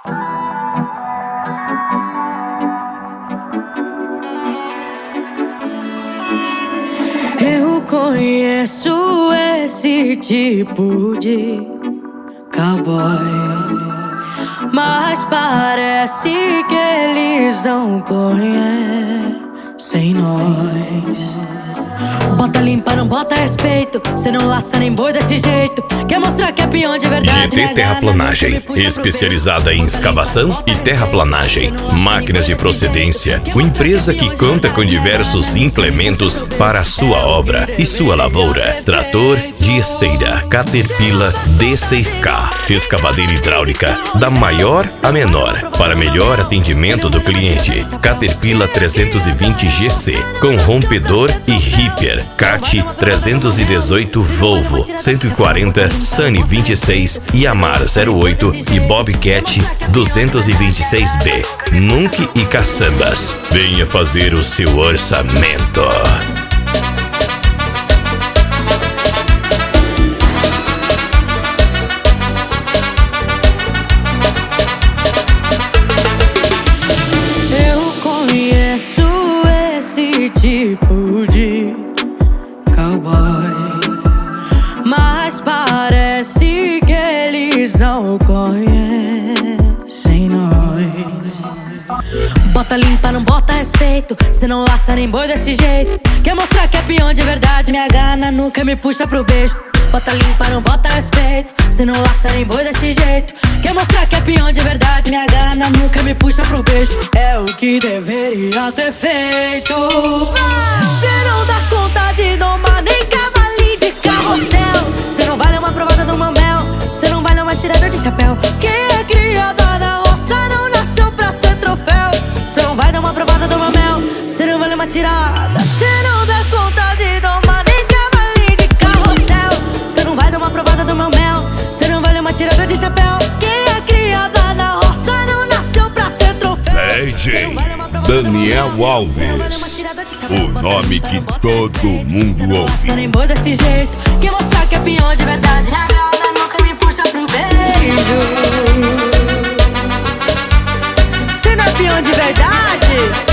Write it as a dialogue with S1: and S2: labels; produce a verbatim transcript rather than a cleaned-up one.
S1: Eu conheço esse tipo de cowboy, mas parece que eles não conhecem nós. Bota limpa, não bota respeito. Cê não laça nem boi desse jeito. Quer mostrar que é peão de verdade.
S2: G T Terraplanagem, especializada em escavação e terraplanagem. Máquinas de procedência. Uma empresa que conta com diversos implementos para a sua obra e sua lavoura. Trator de esteira Caterpillar D seis K. Escavadeira hidráulica da maior a menor, para melhor atendimento do cliente. Caterpillar trezentos e vinte G C com rompedor e Ripper. Cat trezentos e dezoito Volvo cento e quarenta, Sunny vinte e seis, Yamaha zero oito e Bobcat duzentos e vinte e seis B. Nunca e caçambas. Venha fazer o seu orçamento.
S1: Eu conheço esse tipo de cowboy, mas parece que eles não conhecem nós. Bota limpa, não bota respeito. Cê não laça nem boi desse jeito. Quer mostrar que é peão de verdade. Me agarra na nuca e me puxa pro beijo. Bota limpa, não bota respeito. Cê não laça nem boi desse jeito. Quer mostrar que é peão de verdade. Me agarra na nuca e me puxa pro beijo. É o que deveria ter feito. Cê não dá conta de domar nem cavalinho de carrossel. Cê não vale uma provada do mamel. Cê não vale uma tirada de chapéu. Quem é criada na roça não nasceu pra ser troféu. Cê não vai dar uma provada do mamel. Cê não vale uma tirada. Cê não dá conta de domar nem cavalinho de carrossel. Cê não vai dar uma provada do mamel. Cê não vale uma tirada de chapéu. Quem é criada na roça não nasceu pra ser troféu.
S3: D J Daniel Alves, o nome que todo mundo ouve.
S1: Nem boi desse jeito. Quer mostrar que é peão de verdade. Me agarra, nunca me puxa pro beijo. Cê não é peão de verdade.